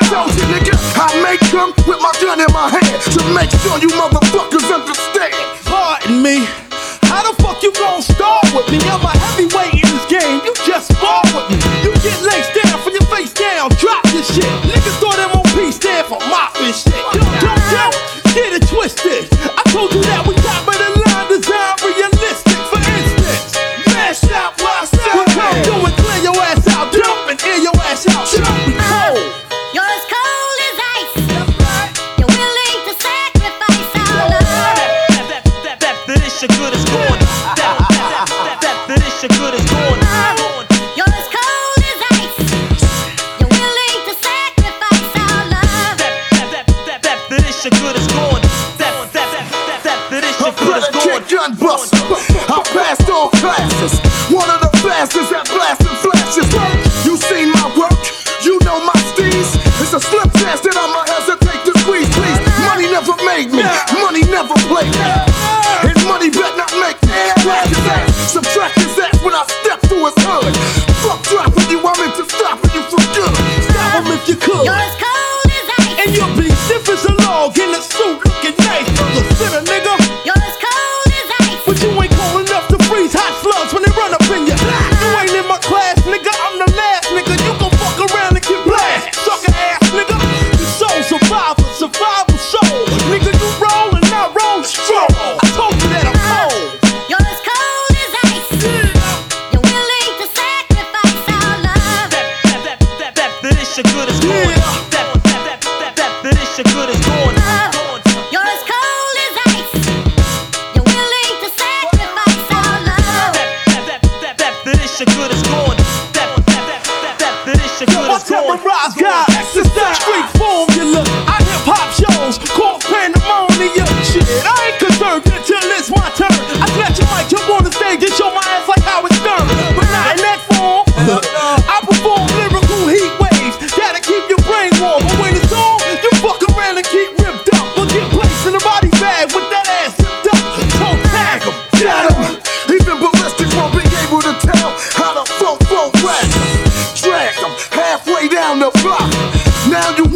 told you, nigga, I make them with my gun in my hand to make sure you motherfuckers understand. Pardon me, how the fuck you gon' start with me? I'm a heavyweight in this game, you just spar with me. You get legs down from your face down, drop this shit. Niggas thought MOP stand for mop and shit. Don't get it twisted. I told you that we top of the line, design realistic. For instance, mash out, blast out. What I'm doing, clear your ass out, dump and air your ass out. Shit, we cold. You're as cold as ice. You're willing to sacrifice our love. That this shit good as gone. That this shit good as gone. You're as cold as ice. You're willing to sacrifice our love. That this shit good as gone. That this shit good as gone. Gun buster, I passed all classes. One of the fastest at blasting flashes. You seen my work, you know my steez. It's a slim chance that I'ma hesitate to squeeze, please. Money never made me, money never played me. And money bet not make me. Crack his ass, subtract his ass when I step through his hood. Fuck dropping you, I'm into stopping you for good. Stop him if you could. You're as cold as ice. And you'll be stiff as a log in a suit looking nice. Consider, nigga. You're as cold as ice. But you ain't cold enough to freeze hot slugs when they run up in you. You ain't in my class, nigga. I'm the last nigga. You gon' fuck around and get blasted. Sucker ass, nigga. You soul survivor, survival soul. Nigga, you roll and I roll strong. I told you that I'm cold. You're as cold as ice. You're willing to sacrifice our love. That this shit good as gone. That this shit good as gone. You're as cold as ice. You're willing to sacrifice our love. That this shit good as gone. That this shit good I as gone. terrorize God, exercise street formula. I hip hop shows called pandemonium. Shit, I ain't concerned until it's my turn. I snatch a mic, jump on the stage and show my ass like Howard Stern. But not in that form. I perform lyrical heat waves that'll keep your brain warm. But when it's on, you fuck around and keep ripped up. But get placed in a body bag with that ass zipped up. So tag 'em. Got him. Even ballistics won't be able to tell how the fofo rap. Drag them halfway down the block. Now you